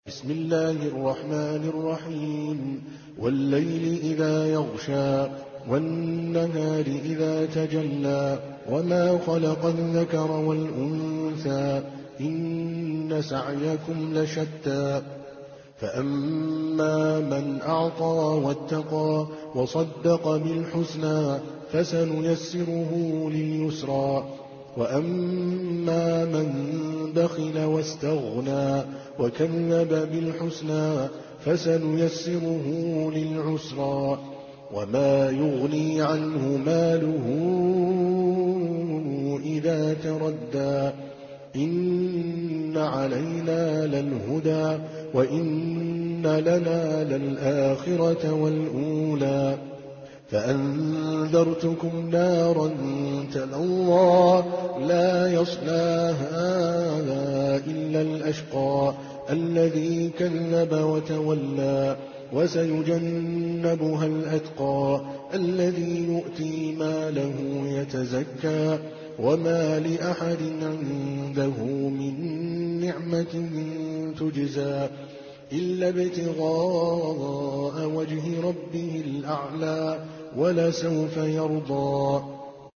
بسم الله الرحمن الرحيم والليل إذا يغشى والنهار إذا تجلى وما خلق الذكر والأنثى إن سعيكم لشتى فأما من أعطى واتقى وصدق بالحسنى فسنيسره لليسرى وأما من بخل واستغنى وكذب بالحسنى فسنيسره للعسرى وما يغني عنه ماله إذا تردى إن علينا للهدى وإن لنا للآخرة والأولى فأنذرتكم نارا تلظى لا يصلاها إلا الأشقى الذي كذب وتولى وسيجنبها الأتقى الذي يؤتي ماله يتزكى وما لأحد عنده من نعمة تجزى إلا ابتغاء وجه ربه الأعلى ولسوف يرضى